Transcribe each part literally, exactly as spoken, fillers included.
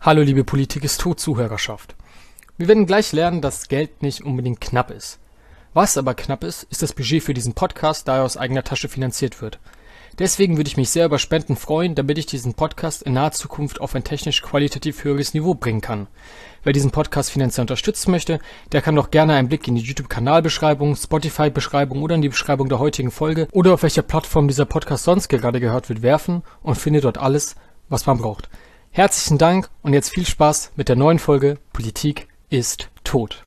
Hallo liebe Politik ist tot Zuhörerschaft. Wir werden gleich lernen, dass Geld nicht unbedingt knapp ist. Was aber knapp ist, ist das Budget für diesen Podcast, da er aus eigener Tasche finanziert wird. Deswegen würde ich mich sehr über Spenden freuen, damit ich diesen Podcast in naher Zukunft auf ein technisch qualitativ höheres Niveau bringen kann. Wer diesen Podcast finanziell unterstützen möchte, der kann doch gerne einen Blick in die YouTube-Kanalbeschreibung, Spotify-Beschreibung oder in die Beschreibung der heutigen Folge oder auf welcher Plattform dieser Podcast sonst gerade gehört wird werfen und findet dort alles, was man braucht. Herzlichen Dank und jetzt viel Spaß mit der neuen Folge Politik ist tot.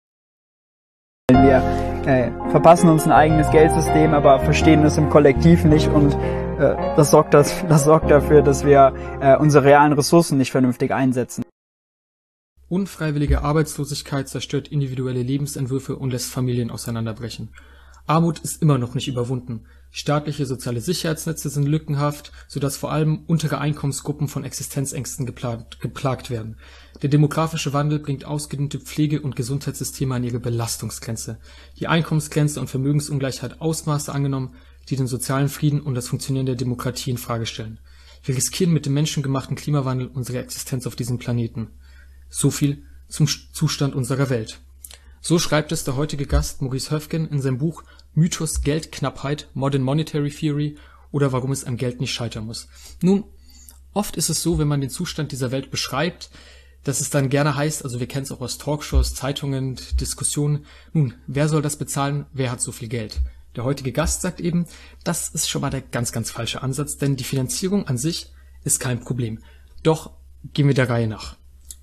Wir äh, verpassen uns ein eigenes Geldsystem, aber verstehen es im Kollektiv nicht und äh, das, sorgt das, das sorgt dafür, dass wir äh, unsere realen Ressourcen nicht vernünftig einsetzen. Unfreiwillige Arbeitslosigkeit zerstört individuelle Lebensentwürfe und lässt Familien auseinanderbrechen. Armut ist immer noch nicht überwunden. Staatliche soziale Sicherheitsnetze sind lückenhaft, sodass vor allem untere Einkommensgruppen von Existenzängsten geplagt, geplagt werden. Der demografische Wandel bringt ausgedehnte Pflege- und Gesundheitssysteme an ihre Belastungsgrenze. Die Einkommensgrenze und Vermögensungleichheit Ausmaße angenommen, die den sozialen Frieden und das Funktionieren der Demokratie in Frage stellen. Wir riskieren mit dem menschengemachten Klimawandel unsere Existenz auf diesem Planeten. So viel zum Zustand unserer Welt. So schreibt es der heutige Gast Maurice Höfgen in seinem Buch Mythos Geldknappheit, Modern Monetary Theory oder warum es am Geld nicht scheitern muss. Nun, oft ist es so, wenn man den Zustand dieser Welt beschreibt, dass es dann gerne heißt, also wir kennen es auch aus Talkshows, Zeitungen, Diskussionen, nun, wer soll das bezahlen, wer hat so viel Geld? Der heutige Gast sagt eben, das ist schon mal der ganz, ganz falsche Ansatz, denn die Finanzierung an sich ist kein Problem. Doch gehen wir der Reihe nach.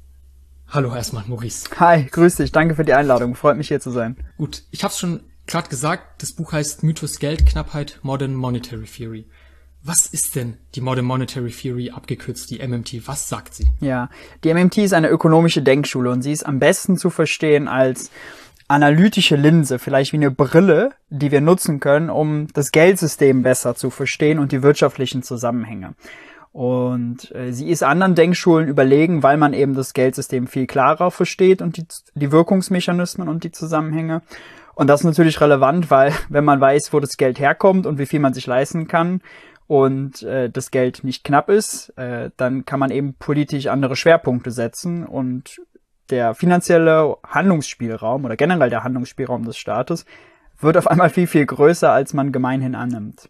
Hallo erstmal, Maurice. Hi, grüß dich, danke für die Einladung, freut mich hier zu sein. Gut, ich habe es schon gerade gesagt, das Buch heißt Mythos Geldknappheit, Modern Monetary Theory. Was ist denn die Modern Monetary Theory, abgekürzt die M M T? Was sagt sie? Ja, die M M T ist eine ökonomische Denkschule und sie ist am besten zu verstehen als analytische Linse, vielleicht wie eine Brille, die wir nutzen können, um das Geldsystem besser zu verstehen und die wirtschaftlichen Zusammenhänge. Und äh, sie ist anderen Denkschulen überlegen, weil man eben das Geldsystem viel klarer versteht und die, die Wirkungsmechanismen und die Zusammenhänge. Und das ist natürlich relevant, weil wenn man weiß, wo das Geld herkommt und wie viel man sich leisten kann und äh, das Geld nicht knapp ist, äh, dann kann man eben politisch andere Schwerpunkte setzen und der finanzielle Handlungsspielraum oder generell der Handlungsspielraum des Staates wird auf einmal viel, viel größer, als man gemeinhin annimmt.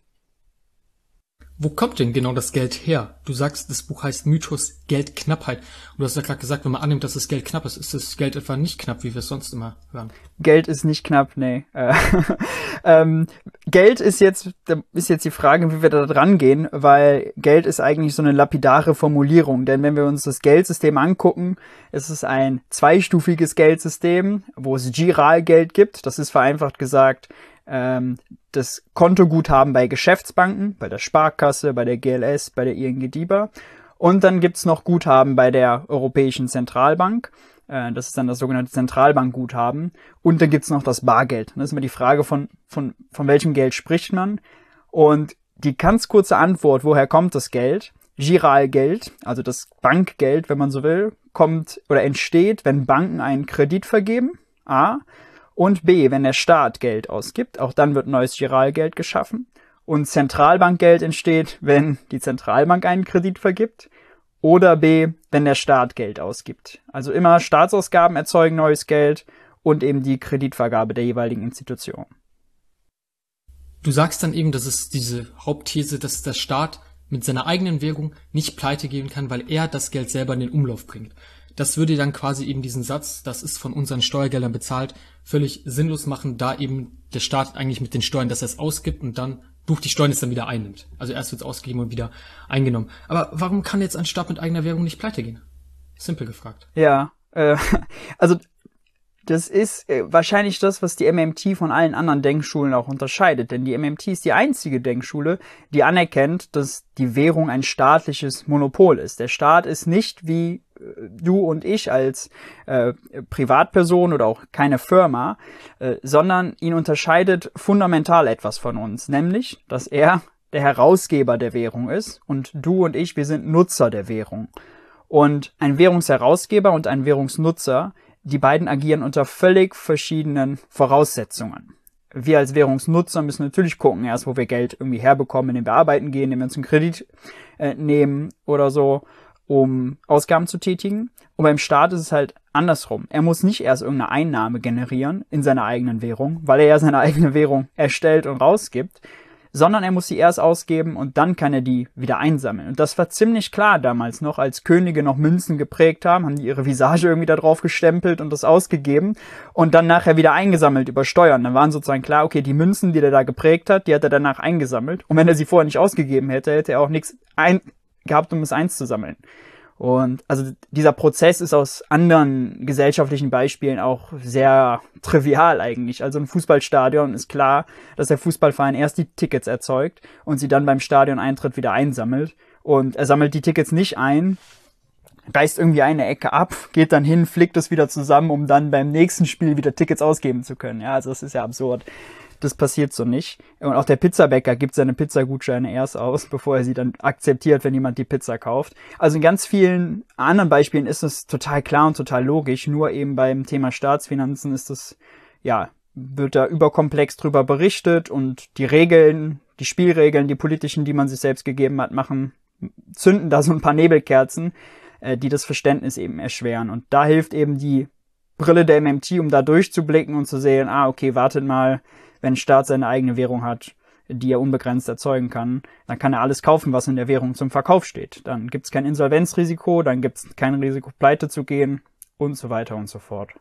Wo kommt denn genau das Geld her? Du sagst, das Buch heißt Mythos Geldknappheit. Und du hast ja gerade gesagt, wenn man annimmt, dass das Geld knapp ist, ist das Geld etwa nicht knapp, wie wir es sonst immer hören. Geld ist nicht knapp, nee. Äh, ähm, Geld ist jetzt, da ist jetzt die Frage, wie wir da dran gehen, weil Geld ist eigentlich so eine lapidare Formulierung. Denn wenn wir uns das Geldsystem angucken, ist es ein zweistufiges Geldsystem, wo es Giralgeld gibt. Das ist vereinfacht gesagt ähm, das Kontoguthaben bei Geschäftsbanken, bei der Sparkasse, bei der G L S, bei der I N G DIBA. Und dann gibt's noch Guthaben bei der Europäischen Zentralbank. Äh, das ist dann das sogenannte Zentralbankguthaben. Und dann gibt's noch das Bargeld. Das ist immer die Frage, von, von, von welchem Geld spricht man. Und die ganz kurze Antwort, woher kommt das Geld? Giralgeld, also das Bankgeld, wenn man so will, kommt oder entsteht, wenn Banken einen Kredit vergeben. A. Und B, wenn der Staat Geld ausgibt, auch dann wird neues Giralgeld geschaffen. Und Zentralbankgeld entsteht, wenn die Zentralbank einen Kredit vergibt. Oder B, wenn der Staat Geld ausgibt. Also immer Staatsausgaben erzeugen neues Geld und eben die Kreditvergabe der jeweiligen Institution. Du sagst dann eben, dass es diese Hauptthese, dass der Staat mit seiner eigenen Währung nicht pleite gehen kann, weil er das Geld selber in den Umlauf bringt. Das würde dann quasi eben diesen Satz, das ist von unseren Steuergeldern bezahlt, völlig sinnlos machen, da eben der Staat eigentlich mit den Steuern, dass er es ausgibt und dann durch die Steuern es dann wieder einnimmt. Also erst wird es ausgegeben und wieder eingenommen. Aber warum kann jetzt ein Staat mit eigener Währung nicht pleite gehen? Simpel gefragt. Ja, äh, also das ist äh, wahrscheinlich das, was die M M T von allen anderen Denkschulen auch unterscheidet. Denn die M M T ist die einzige Denkschule, die anerkennt, dass die Währung ein staatliches Monopol ist. Der Staat ist nicht wie äh, du und ich als äh, Privatperson oder auch keine Firma, äh, sondern ihn unterscheidet fundamental etwas von uns. Nämlich, dass er der Herausgeber der Währung ist und du und ich, wir sind Nutzer der Währung. Und ein Währungsherausgeber und ein Währungsnutzer, die beiden agieren unter völlig verschiedenen Voraussetzungen. Wir als Währungsnutzer müssen natürlich gucken, erst wo wir Geld irgendwie herbekommen, indem wir arbeiten gehen, indem wir uns einen Kredit äh, nehmen oder so. um Ausgaben zu tätigen. Und beim Staat ist es halt andersrum. Er muss nicht erst irgendeine Einnahme generieren in seiner eigenen Währung, weil er ja seine eigene Währung erstellt und rausgibt, sondern er muss sie erst ausgeben und dann kann er die wieder einsammeln. Und das war ziemlich klar damals noch, als Könige noch Münzen geprägt haben, haben die ihre Visage irgendwie da drauf gestempelt und das ausgegeben und dann nachher wieder eingesammelt über Steuern. Dann waren sozusagen klar, okay, die Münzen, die der da geprägt hat, die hat er danach eingesammelt. Und wenn er sie vorher nicht ausgegeben hätte, hätte er auch nichts ein gehabt, um es einzusammeln. Und also dieser Prozess ist aus anderen gesellschaftlichen Beispielen auch sehr trivial eigentlich. Also ein Fußballstadion ist klar, dass der Fußballverein erst die Tickets erzeugt und sie dann beim Stadioneintritt wieder einsammelt. Und er sammelt die Tickets nicht ein, reißt irgendwie eine Ecke ab, geht dann hin, flickt es wieder zusammen, um dann beim nächsten Spiel wieder Tickets ausgeben zu können. Ja, also das ist ja absurd. Das passiert so nicht. Und auch der Pizzabäcker gibt seine Pizzagutscheine erst aus, bevor er sie dann akzeptiert, wenn jemand die Pizza kauft. Also in ganz vielen anderen Beispielen ist es total klar und total logisch. Nur eben beim Thema Staatsfinanzen ist es, ja, wird da überkomplex drüber berichtet und die Regeln, die Spielregeln, die politischen, die man sich selbst gegeben hat, machen, zünden da so ein paar Nebelkerzen, äh, die das Verständnis eben erschweren. Und da hilft eben die Brille der M M T, um da durchzublicken und zu sehen, ah, okay, wartet mal, wenn ein Staat seine eigene Währung hat, die er unbegrenzt erzeugen kann, dann kann er alles kaufen, was in der Währung zum Verkauf steht. Dann gibt es kein Insolvenzrisiko, dann gibt es kein Risiko, pleite zu gehen und so weiter und so fort.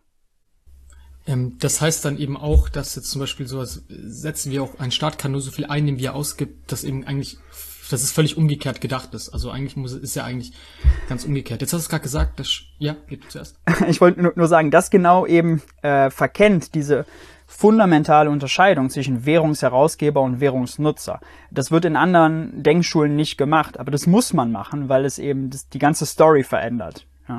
Ähm, das heißt dann eben auch, dass jetzt zum Beispiel sowas setzen wir auch, ein Staat kann nur so viel einnehmen, wie er ausgibt, dass eben eigentlich, dass es völlig umgekehrt gedacht ist. Also eigentlich muss, ist ja eigentlich ganz umgekehrt. Jetzt hast du es gerade gesagt, dass, ja, geht zuerst. Ich wollte nur, nur sagen, dass genau eben äh, verkennt diese fundamentale Unterscheidung zwischen Währungsherausgeber und Währungsnutzer. Das wird in anderen Denkschulen nicht gemacht, aber das muss man machen, weil es eben das, die ganze Story verändert. Ja.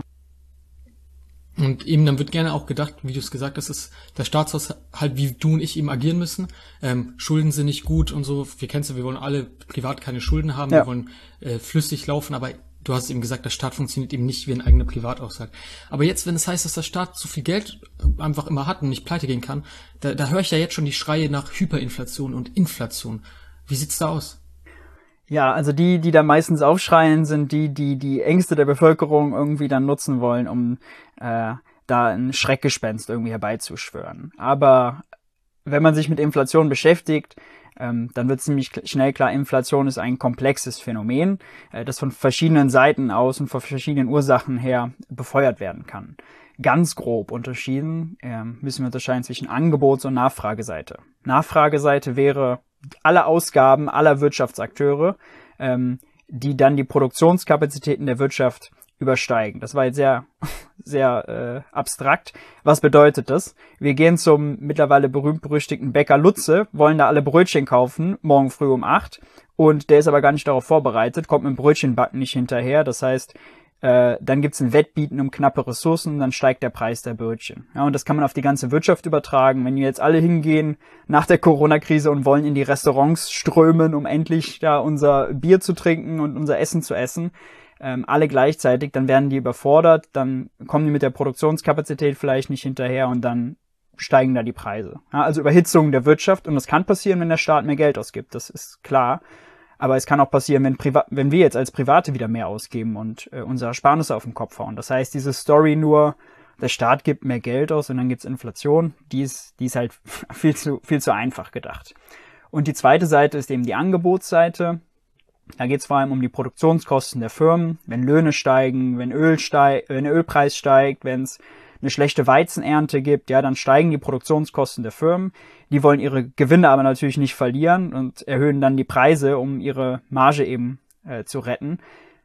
Und eben dann wird gerne auch gedacht, wie du es gesagt hast, ist der Staatshaushalt, wie du und ich eben agieren müssen. Ähm, Schulden sind nicht gut und so. Wir kennen es ja, wir wollen alle privat keine Schulden haben, ja. Wir wollen äh, flüssig laufen, aber du hast eben gesagt, der Staat funktioniert eben nicht wie ein eigener Privathaushalt. Aber jetzt, wenn es heißt, dass der Staat so viel Geld einfach immer hat und nicht pleite gehen kann, da, da höre ich ja jetzt schon die Schreie nach Hyperinflation und Inflation. Wie sieht's da aus? Ja, also die, die da meistens aufschreien, sind die, die die Ängste der Bevölkerung irgendwie dann nutzen wollen, um äh, da ein Schreckgespenst irgendwie herbeizuschwören. Aber wenn man sich mit Inflation beschäftigt, Ähm, dann wird ziemlich schnell klar, Inflation ist ein komplexes Phänomen, äh, das von verschiedenen Seiten aus und von verschiedenen Ursachen her befeuert werden kann. Ganz grob unterschieden äh, müssen wir unterscheiden zwischen Angebots- und Nachfrageseite. Nachfrageseite wäre alle Ausgaben aller Wirtschaftsakteure, ähm, die dann die Produktionskapazitäten der Wirtschaft übersteigen. Das war jetzt sehr, sehr äh, abstrakt. Was bedeutet das? Wir gehen zum mittlerweile berühmt-berüchtigten Bäcker Lutze, wollen da alle Brötchen kaufen, morgen früh um acht, und der ist aber gar nicht darauf vorbereitet, kommt mit dem Brötchenbacken nicht hinterher. Das heißt, äh, dann gibt's ein Wettbieten um knappe Ressourcen und dann steigt der Preis der Brötchen. Ja, und das kann man auf die ganze Wirtschaft übertragen. Wenn wir jetzt alle hingehen nach der Corona-Krise und wollen in die Restaurants strömen, um endlich da unser Bier zu trinken und unser Essen zu essen, Ähm, alle gleichzeitig, dann werden die überfordert, dann kommen die mit der Produktionskapazität vielleicht nicht hinterher und dann steigen da die Preise. Ja, also Überhitzung der Wirtschaft, und das kann passieren, wenn der Staat mehr Geld ausgibt, das ist klar. Aber es kann auch passieren, wenn, Priva- wenn wir jetzt als Private wieder mehr ausgeben und äh, unsere Ersparnisse auf den Kopf hauen. Das heißt, diese Story nur, der Staat gibt mehr Geld aus und dann gibt's Inflation, die ist, die ist halt viel zu, viel zu einfach gedacht. Und die zweite Seite ist eben die Angebotsseite. Da geht es vor allem um die Produktionskosten der Firmen. Wenn Löhne steigen, wenn Öl steigt, wenn der Ölpreis steigt, wenn es eine schlechte Weizenernte gibt, ja, dann steigen die Produktionskosten der Firmen. Die wollen ihre Gewinne aber natürlich nicht verlieren und erhöhen dann die Preise, um ihre Marge eben äh, zu retten.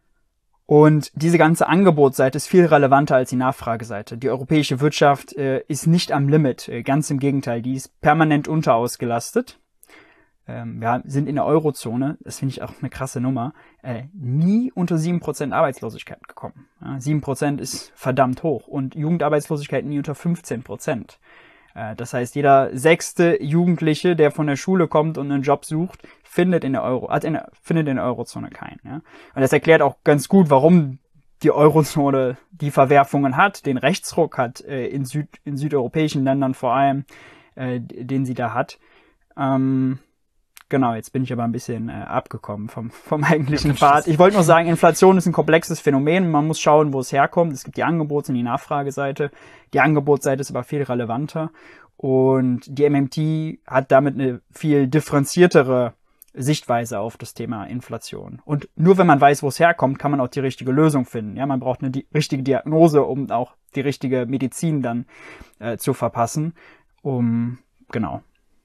Und diese ganze Angebotsseite ist viel relevanter als die Nachfrageseite. Die europäische Wirtschaft äh, ist nicht am Limit, äh, ganz im Gegenteil, die ist permanent unterausgelastet. Ähm, wir sind in der Eurozone, das finde ich auch eine krasse Nummer, äh, nie unter sieben Prozent Arbeitslosigkeit gekommen. Ja, sieben Prozent ist verdammt hoch und Jugendarbeitslosigkeit nie unter fünfzehn Prozent. Äh, das heißt, jeder sechste Jugendliche, der von der Schule kommt und einen Job sucht, findet in der Euro, hat in der, findet in der Eurozone keinen. Ja? Und das erklärt auch ganz gut, warum die Eurozone die Verwerfungen hat, den Rechtsruck hat, äh, in, Süd, in südeuropäischen Ländern vor allem, äh, den sie da hat. Ähm, genau, jetzt bin ich aber ein bisschen äh, abgekommen vom, vom eigentlichen Pfad. Ich wollte nur sagen, Inflation ist ein komplexes Phänomen. Man muss schauen, wo es herkommt. Es gibt die Angebots- und die Nachfrageseite. Die Angebotsseite ist aber viel relevanter. Und die M M T hat damit eine viel differenziertere Sichtweise auf das Thema Inflation. Und nur wenn man weiß, wo es herkommt, kann man auch die richtige Lösung finden. Ja, man braucht eine di- richtige Diagnose, um auch die richtige Medizin dann äh, zu verpassen. Um, genau.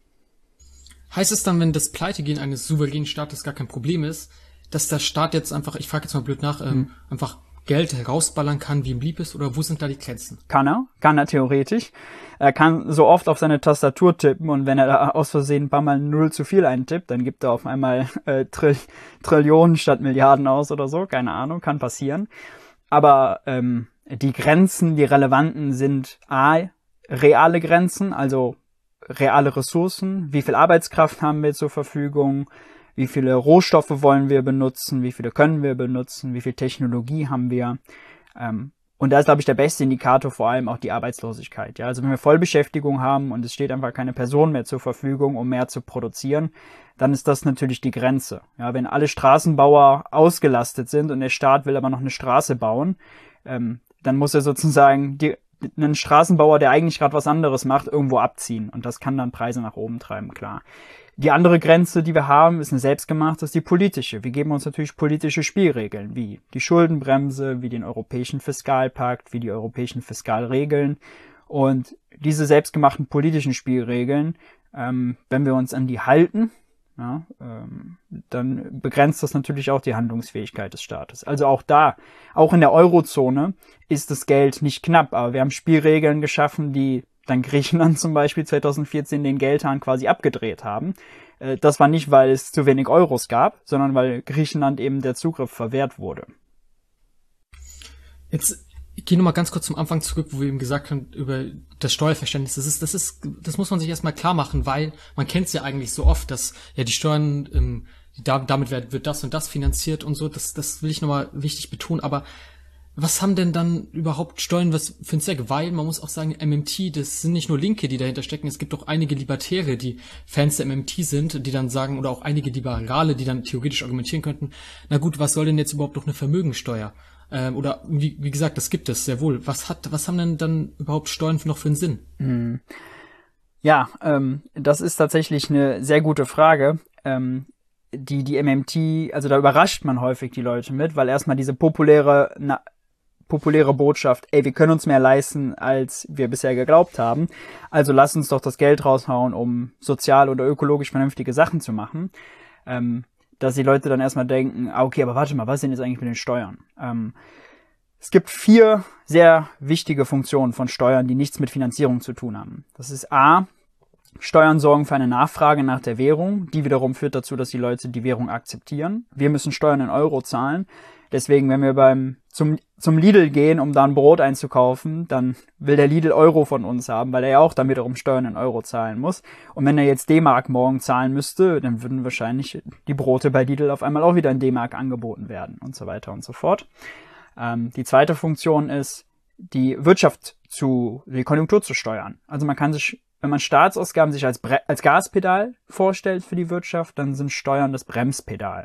Heißt es dann, wenn das Pleitegehen eines souveränen Staates gar kein Problem ist, dass der Staat jetzt einfach, ich frage jetzt mal blöd nach, ähm, mhm. einfach Geld herausballern kann, wie ihm lieb ist, oder wo sind da die Grenzen? Kann er, kann er theoretisch. Er kann so oft auf seine Tastatur tippen und wenn er da aus Versehen ein paar Mal null zu viel eintippt, dann gibt er auf einmal äh, Trill- Trillionen statt Milliarden aus oder so, keine Ahnung, kann passieren. Aber ähm, die Grenzen, die relevanten sind A, reale Grenzen, also reale Ressourcen, wie viel Arbeitskraft haben wir zur Verfügung, wie viele Rohstoffe wollen wir benutzen, wie viele können wir benutzen, wie viel Technologie haben wir. Ähm, und da ist, glaube ich, der beste Indikator vor allem auch die Arbeitslosigkeit. Ja? Also wenn wir Vollbeschäftigung haben und es steht einfach keine Person mehr zur Verfügung, um mehr zu produzieren, dann ist das natürlich die Grenze. Ja? Wenn alle Straßenbauer ausgelastet sind und der Staat will aber noch eine Straße bauen, ähm, dann muss er sozusagen die, einen Straßenbauer, der eigentlich gerade was anderes macht, irgendwo abziehen. Und das kann dann Preise nach oben treiben, klar. Die andere Grenze, die wir haben, ist eine selbstgemachte, ist die politische. Wir geben uns natürlich politische Spielregeln, wie die Schuldenbremse, wie den Europäischen Fiskalpakt, wie die europäischen Fiskalregeln. Und diese selbstgemachten politischen Spielregeln, ähm, wenn wir uns an die halten, ja, ähm, dann begrenzt das natürlich auch die Handlungsfähigkeit des Staates. Also auch da, auch in der Eurozone ist das Geld nicht knapp, aber wir haben Spielregeln geschaffen, die dann Griechenland zum Beispiel zweitausendvierzehn den Geldhahn quasi abgedreht haben. Äh, das war nicht, weil es zu wenig Euros gab, sondern weil Griechenland eben der Zugriff verwehrt wurde. Jetzt ich gehe nochmal ganz kurz zum Anfang zurück, wo wir eben gesagt haben, über das Steuerverständnis. Das ist, das ist, das muss man sich erstmal klar machen, weil man kennt es ja eigentlich so oft, dass ja die Steuern, ähm, da, damit wird, wird das und das finanziert und so. Das, das will ich nochmal wichtig betonen. Aber was haben denn dann überhaupt Steuern was für ein Zweck? Weil man muss auch sagen, M M T, das sind nicht nur Linke, die dahinter stecken. Es gibt auch einige Libertäre, die Fans der M M T sind, die dann sagen, oder auch einige Liberale, die dann theoretisch argumentieren könnten, na gut, was soll denn jetzt überhaupt noch eine Vermögensteuer? Ähm, oder wie, wie gesagt, das gibt es sehr wohl. Was hat, was haben denn dann überhaupt Steuern noch für einen Sinn? Hm. Ja, ähm, das ist tatsächlich eine sehr gute Frage. Ähm, die, die M M T, also da überrascht man häufig die Leute mit, weil erstmal diese populäre, na, populäre Botschaft, ey, wir können uns mehr leisten, als wir bisher geglaubt haben. Also lass uns doch das Geld raushauen, um sozial oder ökologisch vernünftige Sachen zu machen. Ähm, dass die Leute dann erstmal denken, ah, okay, aber warte mal, was ist denn jetzt eigentlich mit den Steuern? Ähm, es gibt vier sehr wichtige Funktionen von Steuern, die nichts mit Finanzierung zu tun haben. Das ist A, Steuern sorgen für eine Nachfrage nach der Währung. Die wiederum führt dazu, dass die Leute die Währung akzeptieren. Wir müssen Steuern in Euro zahlen. Deswegen, wenn wir beim zum zum Lidl gehen, um da ein Brot einzukaufen, dann will der Lidl Euro von uns haben, weil er ja auch dann wiederum Steuern in Euro zahlen muss. Und wenn er jetzt D-Mark morgen zahlen müsste, dann würden wahrscheinlich die Brote bei Lidl auf einmal auch wieder in D-Mark angeboten werden und so weiter und so fort. Ähm, die zweite Funktion ist, die Wirtschaft zu, die Konjunktur zu steuern. Also man kann sich, wenn man Staatsausgaben sich als, Bre- als Gaspedal vorstellt für die Wirtschaft, dann sind Steuern das Bremspedal.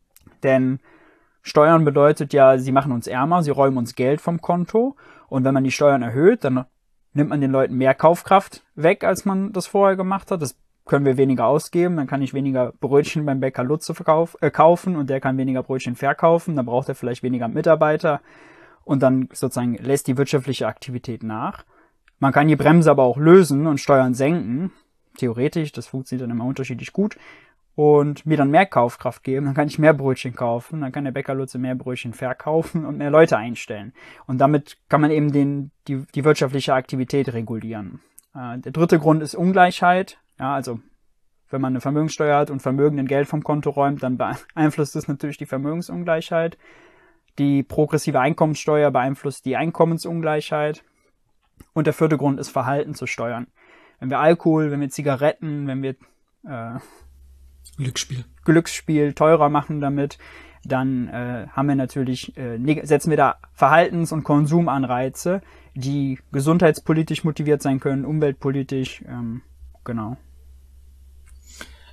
Denn Steuern bedeutet ja, sie machen uns ärmer, sie räumen uns Geld vom Konto. Und wenn man die Steuern erhöht, dann nimmt man den Leuten mehr Kaufkraft weg, als man das vorher gemacht hat. Das können wir weniger ausgeben, dann kann ich weniger Brötchen beim Bäcker Lutze verkauf, äh, kaufen und der kann weniger Brötchen verkaufen, dann braucht er vielleicht weniger Mitarbeiter und dann sozusagen lässt die wirtschaftliche Aktivität nach. Man kann die Bremse aber auch lösen und Steuern senken, theoretisch, das funktioniert dann immer unterschiedlich gut. Und mir dann mehr Kaufkraft geben, dann kann ich mehr Brötchen kaufen, dann kann der Bäcker Lutze mehr Brötchen verkaufen und mehr Leute einstellen. Und damit kann man eben den, die, die wirtschaftliche Aktivität regulieren. Äh, der dritte Grund ist Ungleichheit. Ja, also wenn man eine Vermögenssteuer hat und Vermögen in Geld vom Konto räumt, dann beeinflusst das natürlich die Vermögensungleichheit. Die progressive Einkommenssteuer beeinflusst die Einkommensungleichheit. Und der vierte Grund ist Verhalten zu steuern. Wenn wir Alkohol, wenn wir Zigaretten, wenn wir äh, Glücksspiel. Glücksspiel teurer machen damit, dann äh, haben wir natürlich, äh, neg- setzen wir da Verhaltens- und Konsumanreize, die gesundheitspolitisch motiviert sein können, umweltpolitisch, ähm, genau.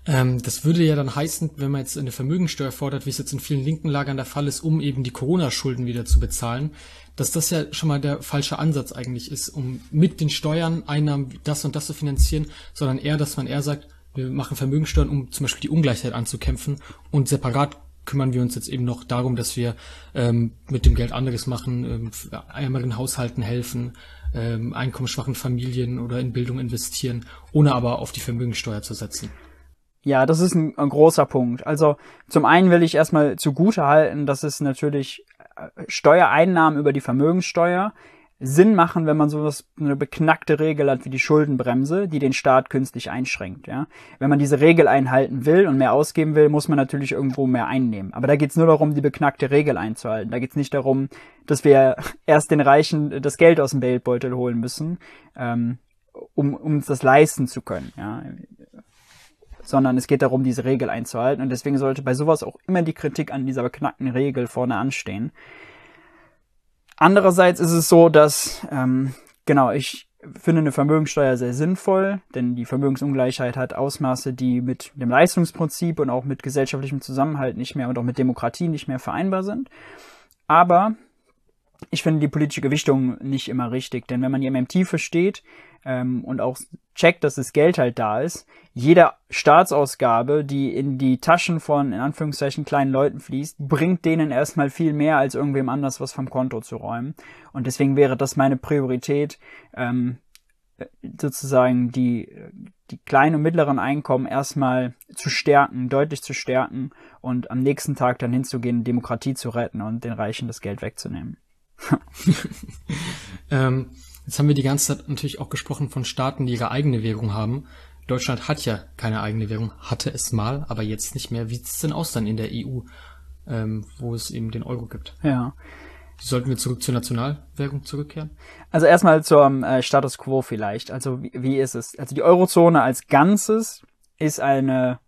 Ähm, das würde ja dann heißen, wenn man jetzt eine Vermögensteuer fordert, wie es jetzt in vielen linken Lagern der Fall ist, um eben die Corona-Schulden wieder zu bezahlen, dass das ja schon mal der falsche Ansatz eigentlich ist, um mit den Steuern Einnahmen das und das zu finanzieren, sondern eher, dass man eher sagt, wir machen Vermögensteuern, um zum Beispiel die Ungleichheit anzukämpfen, und separat kümmern wir uns jetzt eben noch darum, dass wir ähm, mit dem Geld anderes machen, ähm, ärmeren Haushalten helfen, ähm, einkommensschwachen Familien oder in Bildung investieren, ohne aber auf die Vermögensteuer zu setzen. Ja, das ist ein, ein großer Punkt. Also zum einen will ich erstmal zugutehalten, dass es natürlich Steuereinnahmen über die Vermögenssteuer Sinn machen, wenn man so eine beknackte Regel hat wie die Schuldenbremse, die den Staat künstlich einschränkt. Ja? Wenn man diese Regel einhalten will und mehr ausgeben will, muss man natürlich irgendwo mehr einnehmen. Aber da geht's nur darum, die beknackte Regel einzuhalten. Da geht's nicht darum, dass wir erst den Reichen das Geld aus dem Geldbeutel holen müssen, ähm, um, um uns das leisten zu können. Ja? Sondern es geht darum, diese Regel einzuhalten. Und deswegen sollte bei sowas auch immer die Kritik an dieser beknackten Regel vorne anstehen. Andererseits ist es so, dass, ähm, genau, ich finde eine Vermögenssteuer sehr sinnvoll, denn die Vermögensungleichheit hat Ausmaße, die mit dem Leistungsprinzip und auch mit gesellschaftlichem Zusammenhalt nicht mehr und auch mit Demokratie nicht mehr vereinbar sind. Aber ich finde die politische Gewichtung nicht immer richtig, denn wenn man die M M T versteht ähm, und auch checkt, dass das Geld halt da ist, jede Staatsausgabe, die in die Taschen von, in Anführungszeichen, kleinen Leuten fließt, bringt denen erstmal viel mehr, als irgendwem anders was vom Konto zu räumen. Und deswegen wäre das meine Priorität, ähm, sozusagen die, die kleinen und mittleren Einkommen erstmal zu stärken, deutlich zu stärken und am nächsten Tag dann hinzugehen, Demokratie zu retten und den Reichen das Geld wegzunehmen. ähm, jetzt haben wir die ganze Zeit natürlich auch gesprochen von Staaten, die ihre eigene Währung haben. Deutschland hat ja keine eigene Währung, hatte es mal, aber jetzt nicht mehr. Wie sieht es denn aus dann in der E U, ähm, wo es eben den Euro gibt? Ja. Sollten wir zurück zur Nationalwährung zurückkehren? Also erstmal zum äh, Status Quo vielleicht. Also wie, wie ist es? Also die Eurozone als Ganzes ist eine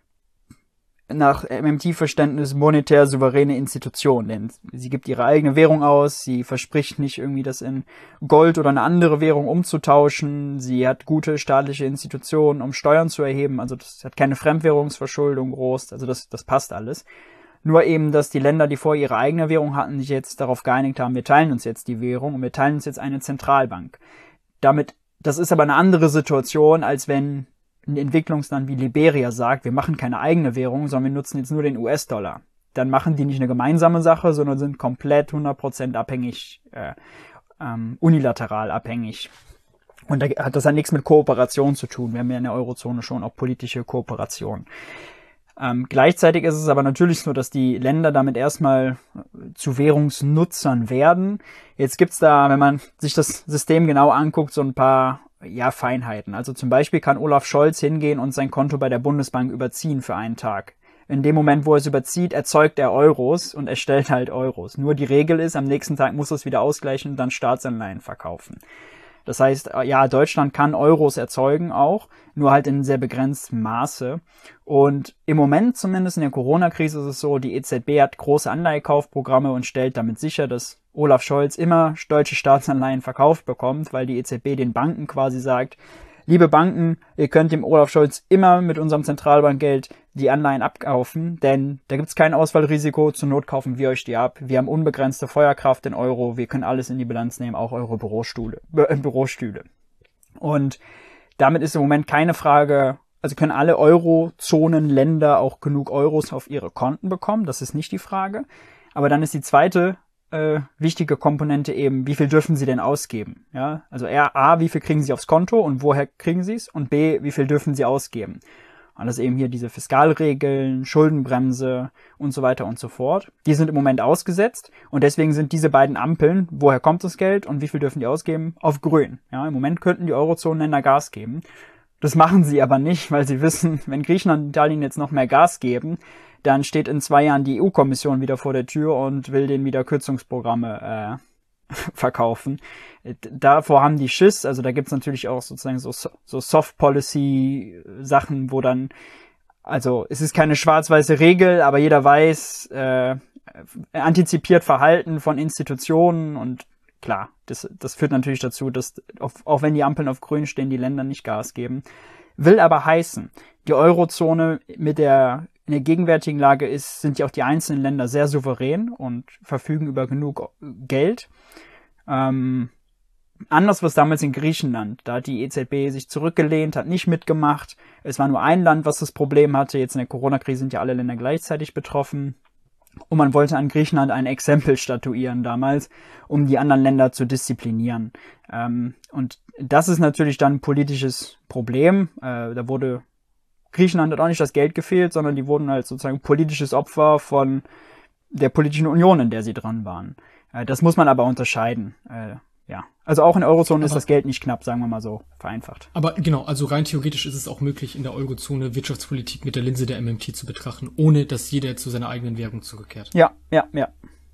nach M M T-Verständnis monetär souveräne Institution, denn sie gibt ihre eigene Währung aus, sie verspricht nicht irgendwie das in Gold oder eine andere Währung umzutauschen, sie hat gute staatliche Institutionen, um Steuern zu erheben, also das hat keine Fremdwährungsverschuldung groß, also das, das passt alles. Nur eben, dass die Länder, die vorher ihre eigene Währung hatten, sich jetzt darauf geeinigt haben, wir teilen uns jetzt die Währung und wir teilen uns jetzt eine Zentralbank. Damit, das ist aber eine andere Situation, als wenn ein Entwicklungsland wie Liberia sagt, wir machen keine eigene Währung, sondern wir nutzen jetzt nur den U S-Dollar. Dann machen die nicht eine gemeinsame Sache, sondern sind komplett hundert Prozent abhängig, äh, ähm, unilateral abhängig. Und da hat das hat nichts mit Kooperation zu tun. Wir haben ja in der Eurozone schon auch politische Kooperation. Ähm, gleichzeitig ist es aber natürlich so, dass die Länder damit erstmal zu Währungsnutzern werden. Jetzt gibt's da, wenn man sich das System genau anguckt, so ein paar ja, Feinheiten. Also zum Beispiel kann Olaf Scholz hingehen und sein Konto bei der Bundesbank überziehen für einen Tag. In dem Moment, wo er es überzieht, erzeugt er Euros und erstellt halt Euros. Nur die Regel ist, am nächsten Tag muss er es wieder ausgleichen und dann Staatsanleihen verkaufen. Das heißt, ja, Deutschland kann Euros erzeugen auch, nur halt in sehr begrenztem Maße. Und im Moment, zumindest in der Corona-Krise, ist es so, die E Z B hat große Anleihekaufprogramme und stellt damit sicher, dass Olaf Scholz immer deutsche Staatsanleihen verkauft bekommt, weil die E Z B den Banken quasi sagt, liebe Banken, ihr könnt dem Olaf Scholz immer mit unserem Zentralbankgeld die Anleihen abkaufen, denn da gibt's kein Ausfallrisiko, zur Not kaufen wir euch die ab. Wir haben unbegrenzte Feuerkraft in Euro, wir können alles in die Bilanz nehmen, auch eure Bürostühle. Äh, Bürostühle. Und damit ist im Moment keine Frage, also können alle Eurozonenländer auch genug Euros auf ihre Konten bekommen, das ist nicht die Frage. Aber dann ist die zweite äh, wichtige Komponente eben, wie viel dürfen sie denn ausgeben? Ja, also A, wie viel kriegen sie aufs Konto und woher kriegen sie es? Und B, wie viel dürfen sie ausgeben? Und das ist eben hier diese Fiskalregeln, Schuldenbremse und so weiter und so fort. Die sind im Moment ausgesetzt und deswegen sind diese beiden Ampeln, woher kommt das Geld und wie viel dürfen die ausgeben, auf grün. Ja, im Moment könnten die Eurozonenländer Gas geben. Das machen sie aber nicht, weil sie wissen, wenn Griechenland und Italien jetzt noch mehr Gas geben, dann steht in zwei Jahren die E U-Kommission wieder vor der Tür und will denen wieder Kürzungsprogramme äh, verkaufen. Davor haben die Schiss, also da gibt's natürlich auch sozusagen so, so Soft-Policy-Sachen, wo dann, also es ist keine schwarz-weiße Regel, aber jeder weiß, äh, antizipiert Verhalten von Institutionen und klar, das, das führt natürlich dazu, dass auch, auch wenn die Ampeln auf grün stehen, die Länder nicht Gas geben. Will aber heißen, die Eurozone mit der in der gegenwärtigen Lage ist, sind ja auch die einzelnen Länder sehr souverän und verfügen über genug Geld. Ähm, anders war es damals in Griechenland. Da hat die E Z B sich zurückgelehnt, hat nicht mitgemacht. Es war nur ein Land, was das Problem hatte. Jetzt in der Corona-Krise sind ja alle Länder gleichzeitig betroffen. Und man wollte an Griechenland ein Exempel statuieren damals, um die anderen Länder zu disziplinieren. Ähm, und das ist natürlich dann ein politisches Problem. Äh, da wurde Griechenland hat auch nicht das Geld gefehlt, sondern die wurden halt sozusagen politisches Opfer von der politischen Union, in der sie dran waren. Äh, das muss man aber unterscheiden. Äh, ja, also auch in der Eurozone aber ist das Geld nicht knapp, sagen wir mal so, vereinfacht. Aber genau, also rein theoretisch ist es auch möglich, in der Eurozone Wirtschaftspolitik mit der Linse der M M T zu betrachten, ohne dass jeder zu seiner eigenen Währung zurückkehrt. Ja, ja, ja.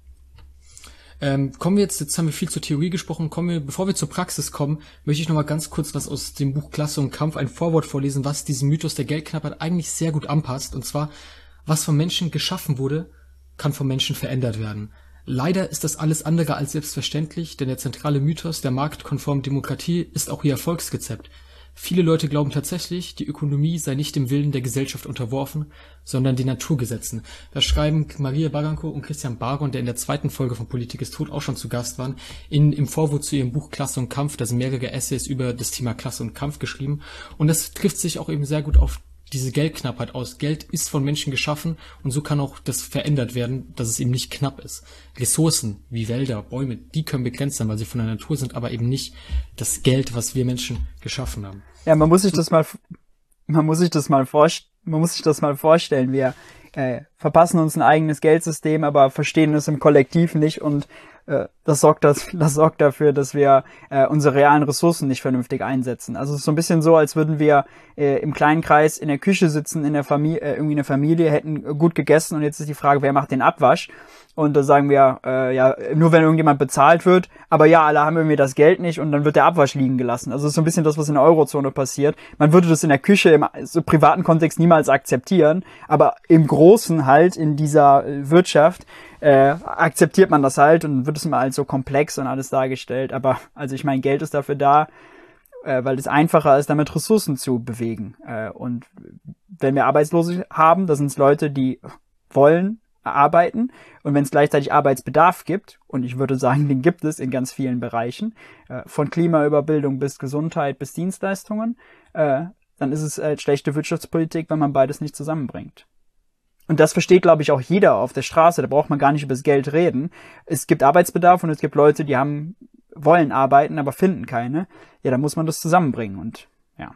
Ähm, kommen wir jetzt, jetzt haben wir viel zur Theorie gesprochen, kommen wir, bevor wir zur Praxis kommen, möchte ich noch mal ganz kurz was aus dem Buch Klasse und Kampf, ein Vorwort vorlesen, was diesen Mythos der Geldknappheit eigentlich sehr gut anpasst. Und zwar, was vom Menschen geschaffen wurde, kann vom Menschen verändert werden. Leider ist das alles andere als selbstverständlich, denn der zentrale Mythos der marktkonformen Demokratie ist auch ihr Erfolgsrezept. Viele Leute glauben tatsächlich, die Ökonomie sei nicht dem Willen der Gesellschaft unterworfen, sondern den Naturgesetzen. Das schreiben Maria Barranco und Christian Baron, der in der zweiten Folge von Politik ist tot auch schon zu Gast waren, in, im Vorwort zu ihrem Buch Klasse und Kampf. Da sind mehrere Essays über das Thema Klasse und Kampf geschrieben. Und das trifft sich auch eben sehr gut auf diese Geldknappheit aus. Geld ist von Menschen geschaffen und so kann auch das verändert werden, dass es eben nicht knapp ist. Ressourcen wie Wälder, Bäume, die können begrenzt sein, weil sie von der Natur sind, aber eben nicht das Geld, was wir Menschen geschaffen haben. Ja, man muss sich das mal, man muss sich das mal vorstellen, man muss sich das mal vorstellen. Wir äh, verpassen uns ein eigenes Geldsystem, aber verstehen es im Kollektiv nicht und äh, das sorgt das, das sorgt dafür, dass wir äh, unsere realen Ressourcen nicht vernünftig einsetzen. Also es ist so ein bisschen so, als würden wir äh, im kleinen Kreis in der Küche sitzen, in der Familie, äh, irgendwie eine Familie, hätten gut gegessen und jetzt ist die Frage, wer macht den Abwasch? Und da sagen wir, äh, ja, nur wenn irgendjemand bezahlt wird, aber ja, alle haben irgendwie das Geld nicht und dann wird der Abwasch liegen gelassen. Also das ist so ein bisschen das, was in der Eurozone passiert. Man würde das in der Küche im so privaten Kontext niemals akzeptieren, aber im Großen halt in dieser Wirtschaft äh, akzeptiert man das halt und wird es mal als so komplex und alles dargestellt. Aber also ich meine, Geld ist dafür da, äh, weil es einfacher ist, damit Ressourcen zu bewegen. Äh, und wenn wir Arbeitslose haben, das sind Leute, die wollen arbeiten und wenn es gleichzeitig Arbeitsbedarf gibt, und ich würde sagen, den gibt es in ganz vielen Bereichen, äh, von Klima über Bildung bis Gesundheit bis Dienstleistungen, äh, dann ist es äh, schlechte Wirtschaftspolitik, wenn man beides nicht zusammenbringt. Und das versteht, glaube ich, auch jeder auf der Straße, da braucht man gar nicht über das Geld reden. Es gibt Arbeitsbedarf und es gibt Leute, die haben wollen arbeiten, aber finden keine. Ja, da muss man das zusammenbringen und ja.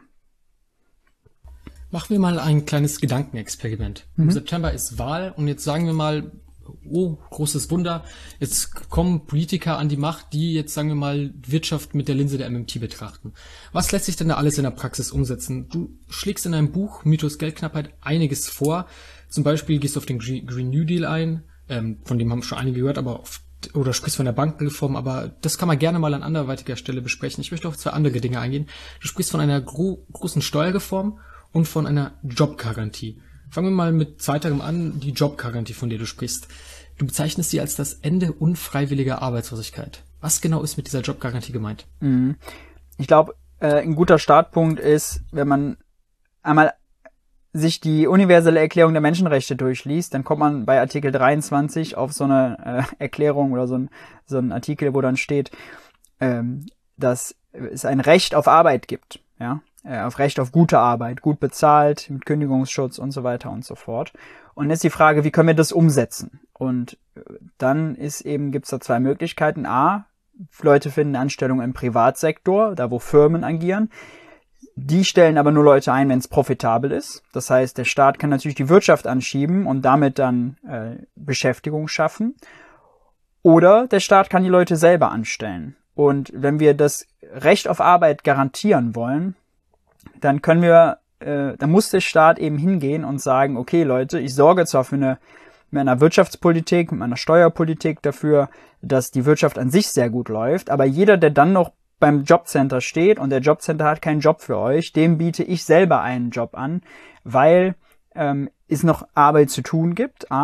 Machen wir mal ein kleines Gedankenexperiment. Mhm. Im September ist Wahl und jetzt sagen wir mal, oh, großes Wunder, jetzt kommen Politiker an die Macht, die jetzt, sagen wir mal, Wirtschaft mit der Linse der M M T betrachten. Was lässt sich denn da alles in der Praxis umsetzen? Du schlägst in deinem Buch Mythos Geldknappheit einiges vor. Zum Beispiel gehst du auf den Green New Deal ein, ähm, von dem haben schon einige gehört, aber oft, oder sprichst von der Bankenreform, aber das kann man gerne mal an anderweitiger Stelle besprechen. Ich möchte auf zwei andere Dinge eingehen. Du sprichst von einer gro- großen Steuerreform und von einer Jobgarantie. Fangen wir mal mit zweiterem an, die Jobgarantie, von der du sprichst. Du bezeichnest sie als das Ende unfreiwilliger Arbeitslosigkeit. Was genau ist mit dieser Jobgarantie gemeint? Ich glaube, äh, ein guter Startpunkt ist, wenn man einmal sich die universelle Erklärung der Menschenrechte durchliest, dann kommt man bei Artikel dreiundzwanzig auf so eine äh, Erklärung oder so ein, so ein Artikel, wo dann steht, ähm, dass es ein Recht auf Arbeit gibt, ja, äh, auf Recht auf gute Arbeit, gut bezahlt, mit Kündigungsschutz und so weiter und so fort. Und jetzt die Frage, wie können wir das umsetzen? Und dann ist eben, gibt's da zwei Möglichkeiten. A, Leute finden Anstellung im Privatsektor, da wo Firmen agieren. Die stellen aber nur Leute ein, wenn es profitabel ist. Das heißt, der Staat kann natürlich die Wirtschaft anschieben und damit dann äh, Beschäftigung schaffen. Oder der Staat kann die Leute selber anstellen. Und wenn wir das Recht auf Arbeit garantieren wollen, dann können wir, äh, dann muss der Staat eben hingehen und sagen, okay Leute, ich sorge zwar für eine mit einer Wirtschaftspolitik, mit einer Steuerpolitik dafür, dass die Wirtschaft an sich sehr gut läuft, aber jeder, der dann noch beim Jobcenter steht und der Jobcenter hat keinen Job für euch, dem biete ich selber einen Job an, weil ähm, es noch Arbeit zu tun gibt, A,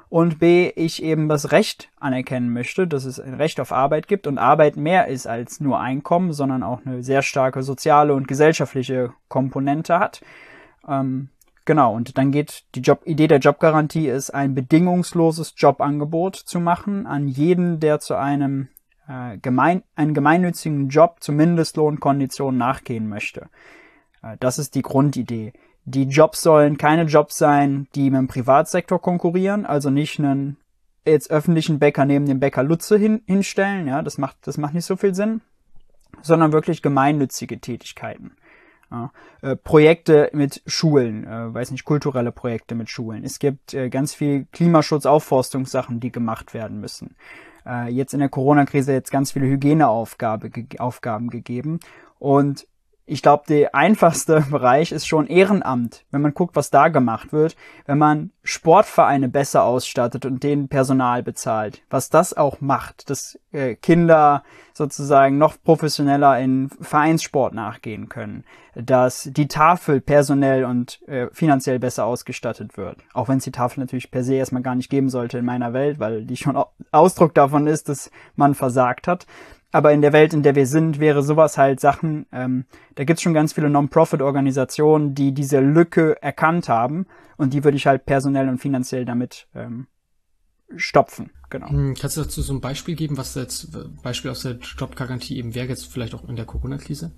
und B, ich eben das Recht anerkennen möchte, dass es ein Recht auf Arbeit gibt und Arbeit mehr ist als nur Einkommen, sondern auch eine sehr starke soziale und gesellschaftliche Komponente hat. Ähm, genau, und dann geht die Job Idee der Jobgarantie ist, ein bedingungsloses Jobangebot zu machen an jeden, der zu einem äh, gemein, einen gemeinnützigen Job zu Mindestlohnkonditionen nachgehen möchte. Äh, das ist die Grundidee. Die Jobs sollen keine Jobs sein, die mit dem Privatsektor konkurrieren, also nicht einen jetzt öffentlichen Bäcker neben dem Bäcker Lutze hin, hinstellen, ja, das macht, das macht nicht so viel Sinn, sondern wirklich gemeinnützige Tätigkeiten. Ja, äh, Projekte mit Schulen, äh, weiß nicht, kulturelle Projekte mit Schulen. Es gibt äh, ganz viel Klimaschutz, Aufforstungssachen, die gemacht werden müssen. Äh, jetzt in der Corona-Krise jetzt ganz viele Hygieneaufgaben ge- Aufgaben gegeben und ich glaube, der einfachste Bereich ist schon Ehrenamt, wenn man guckt, was da gemacht wird, wenn man Sportvereine besser ausstattet und denen Personal bezahlt, was das auch macht, dass äh, Kinder sozusagen noch professioneller in Vereinssport nachgehen können, dass die Tafel personell und äh, finanziell besser ausgestattet wird, auch wenn es die Tafel natürlich per se erstmal gar nicht geben sollte in meiner Welt, weil die schon Ausdruck davon ist, dass man versagt hat. Aber in der Welt, in der wir sind, wäre sowas halt Sachen, ähm, da gibt's schon ganz viele Non-Profit-Organisationen, die diese Lücke erkannt haben und die würde ich halt personell und finanziell damit ähm, stopfen. Genau. Hm, kannst du dazu so ein Beispiel geben, was jetzt Beispiel aus der Jobgarantie eben wäre, jetzt vielleicht auch in der Corona-Krise?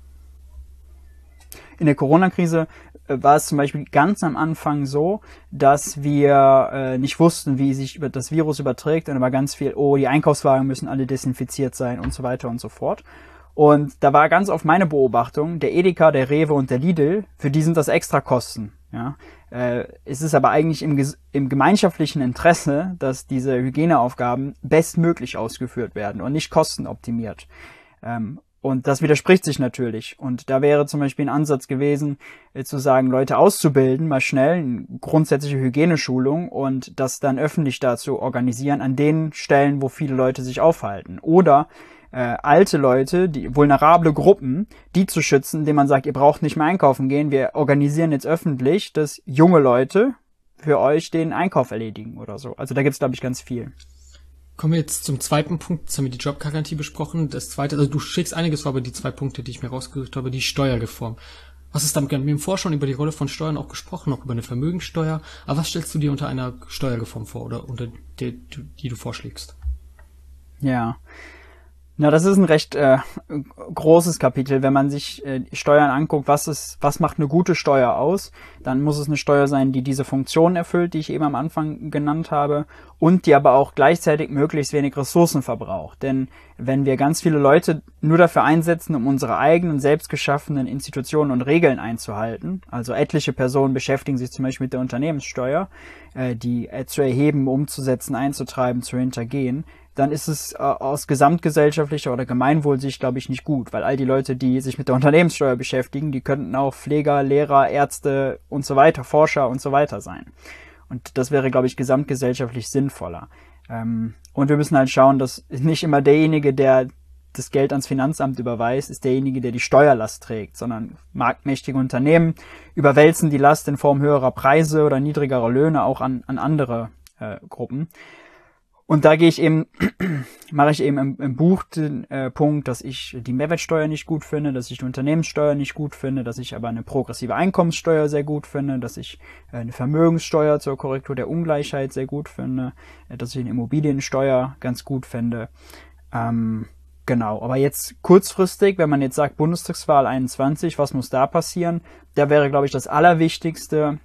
In der Corona-Krise äh, war es zum Beispiel ganz am Anfang so, dass wir äh, nicht wussten, wie sich über das Virus überträgt und da war ganz viel, oh, die Einkaufswagen müssen alle desinfiziert sein und so weiter und so fort. Und da war ganz oft meine Beobachtung, der Edeka, der Rewe und der Lidl, für die sind das Extrakosten. Ja? Äh, es ist aber eigentlich im, im gemeinschaftlichen Interesse, dass diese Hygieneaufgaben bestmöglich ausgeführt werden und nicht kostenoptimiert. Ähm, Und das widerspricht sich natürlich. Und da wäre zum Beispiel ein Ansatz gewesen, äh, zu sagen, Leute auszubilden, mal schnell, eine grundsätzliche Hygieneschulung und das dann öffentlich dazu organisieren an den Stellen, wo viele Leute sich aufhalten. Oder äh, alte Leute, die vulnerable Gruppen, die zu schützen, indem man sagt, ihr braucht nicht mehr einkaufen gehen, wir organisieren jetzt öffentlich, dass junge Leute für euch den Einkauf erledigen oder so. Also da gibt's, glaube ich, ganz viel. Kommen wir jetzt zum zweiten Punkt. Jetzt haben wir die Jobgarantie besprochen. Das zweite, also du schickst einiges, war aber die zwei Punkte, die ich mir rausgesucht habe, die Steuerreform. Was ist damit? Wir haben im Vorschau schon über die Rolle von Steuern auch gesprochen, auch über eine Vermögensteuer. Aber was stellst du dir unter einer Steuerreform vor oder unter der, die du vorschlägst? Ja. Na, das ist ein recht äh, großes Kapitel. Wenn man sich äh, Steuern anguckt, was ist, was macht eine gute Steuer aus, dann muss es eine Steuer sein, die diese Funktion erfüllt, die ich eben am Anfang genannt habe, und die aber auch gleichzeitig möglichst wenig Ressourcen verbraucht. Denn wenn wir ganz viele Leute nur dafür einsetzen, um unsere eigenen selbst geschaffenen Institutionen und Regeln einzuhalten, also etliche Personen beschäftigen sich zum Beispiel mit der Unternehmenssteuer, äh, die äh, zu erheben, umzusetzen, einzutreiben, zu hintergehen, dann ist es äh, aus gesamtgesellschaftlicher oder Gemeinwohlsicht, glaube ich, nicht gut, weil all die Leute, die sich mit der Unternehmenssteuer beschäftigen, die könnten auch Pfleger, Lehrer, Ärzte und so weiter, Forscher und so weiter sein. Und das wäre, glaube ich, gesamtgesellschaftlich sinnvoller. Ähm, und wir müssen halt schauen, dass nicht immer derjenige, der das Geld ans Finanzamt überweist, ist derjenige, der die Steuerlast trägt, sondern marktmächtige Unternehmen überwälzen die Last in Form höherer Preise oder niedrigerer Löhne auch an, an andere äh, Gruppen. Und da gehe ich eben, mache ich eben im, im Buch den äh, Punkt, dass ich die Mehrwertsteuer nicht gut finde, dass ich die Unternehmenssteuer nicht gut finde, dass ich aber eine progressive Einkommenssteuer sehr gut finde, dass ich äh, eine Vermögenssteuer zur Korrektur der Ungleichheit sehr gut finde, äh, dass ich eine Immobiliensteuer ganz gut finde. Ähm, genau, aber jetzt kurzfristig, wenn man jetzt sagt Bundestagswahl einundzwanzig, was muss da passieren? Da wäre, glaube ich, das Allerwichtigste,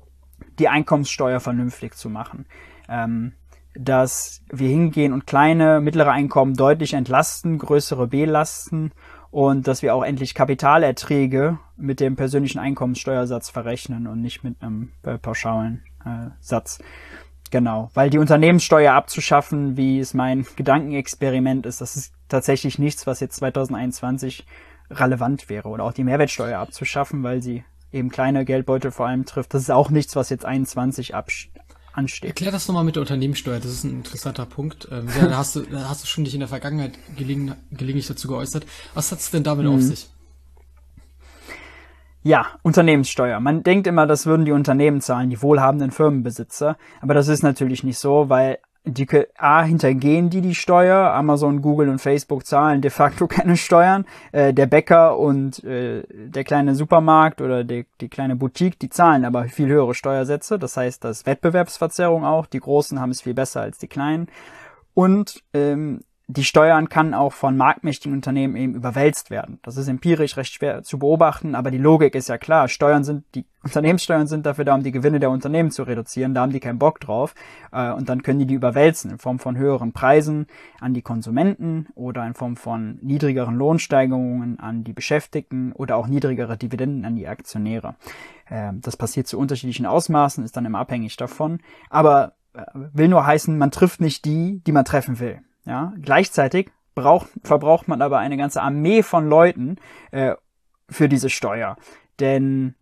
die Einkommenssteuer vernünftig zu machen. Ähm, dass wir hingehen und kleine, mittlere Einkommen deutlich entlasten, größere belasten und dass wir auch endlich Kapitalerträge mit dem persönlichen Einkommenssteuersatz verrechnen und nicht mit einem äh, pauschalen äh, Satz. Genau, weil die Unternehmenssteuer abzuschaffen, wie es mein Gedankenexperiment ist, das ist tatsächlich nichts, was jetzt zwanzig einundzwanzig relevant wäre. Oder auch die Mehrwertsteuer abzuschaffen, weil sie eben kleine Geldbeutel vor allem trifft. Das ist auch nichts, was jetzt einundzwanzig absch- ansteht. Erklär das nochmal mit der Unternehmenssteuer, das ist ein interessanter Punkt. Ähm, ja, da hast du, da hast du schon dich in der Vergangenheit gelegen, gelegentlich dazu geäußert. Was hat es denn damit mhm. auf sich? Ja, Unternehmenssteuer. Man denkt immer, das würden die Unternehmen zahlen, die wohlhabenden Firmenbesitzer. Aber das ist natürlich nicht so, weil die A, hintergehen die die Steuer. Amazon, Google und Facebook zahlen de facto keine Steuern. Äh, der Bäcker und äh, der kleine Supermarkt oder die, die kleine Boutique, die zahlen aber viel höhere Steuersätze. Das heißt, das ist Wettbewerbsverzerrung auch. Die Großen haben es viel besser als die Kleinen. Und ähm, die Steuern kann auch von marktmächtigen Unternehmen eben überwälzt werden. Das ist empirisch recht schwer zu beobachten, aber die Logik ist ja klar. Steuern sind, die Unternehmenssteuern sind dafür da, um die Gewinne der Unternehmen zu reduzieren. Da haben die keinen Bock drauf. Äh, und dann können die die überwälzen in Form von höheren Preisen an die Konsumenten oder in Form von niedrigeren Lohnsteigerungen an die Beschäftigten oder auch niedrigere Dividenden an die Aktionäre. Äh, das passiert zu unterschiedlichen Ausmaßen, ist dann immer abhängig davon. Aber äh, will nur heißen, man trifft nicht die, die man treffen will. Ja, gleichzeitig braucht, verbraucht man aber eine ganze Armee von Leuten äh, für diese Steuer. Denn